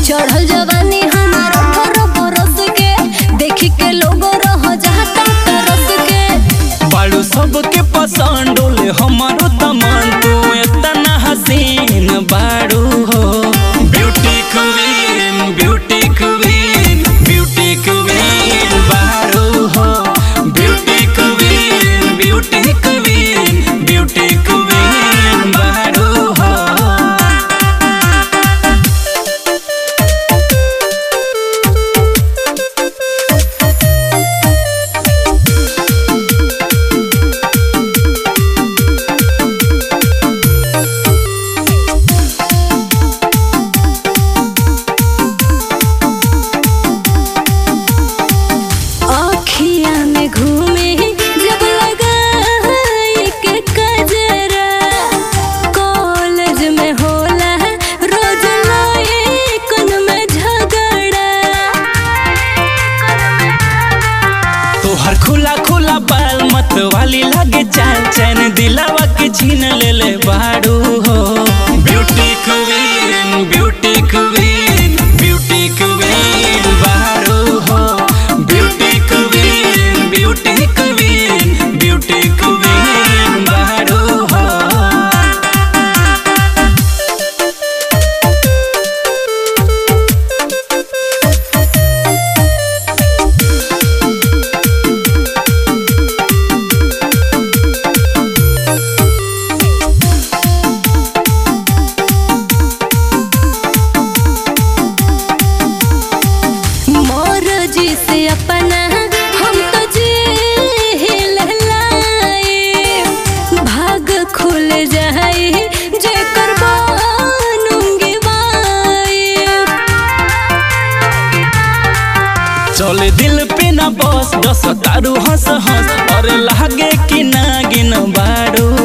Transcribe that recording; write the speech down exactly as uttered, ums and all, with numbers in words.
चढ़ल जवानी हमार अठारह बरस के देखी के लोग रह जाता तरस के बालू सबके पसंद डोले हमारो तमन तू इतना हसीन बाड़ू हो beauty queen beauty queen beauty queen बाड़ू हो beauty queen beauty queen beauty queen बाड़ू हो। खुला खुला बाल मत वाली लगे चाल चैन दिलावा के छीन ले ले बाड़ू हो beauty queen beauty queen beauty queen बाड़ू हो beauty queen beauty queen beauty queen बाड़ू हो। अपना हम तो जी लहलाए भाग खुल जाए जे करबानूंगी बाए चले दिल पे ना बस दस तारू हंस हंस और लागे कि नागिन बाड़ू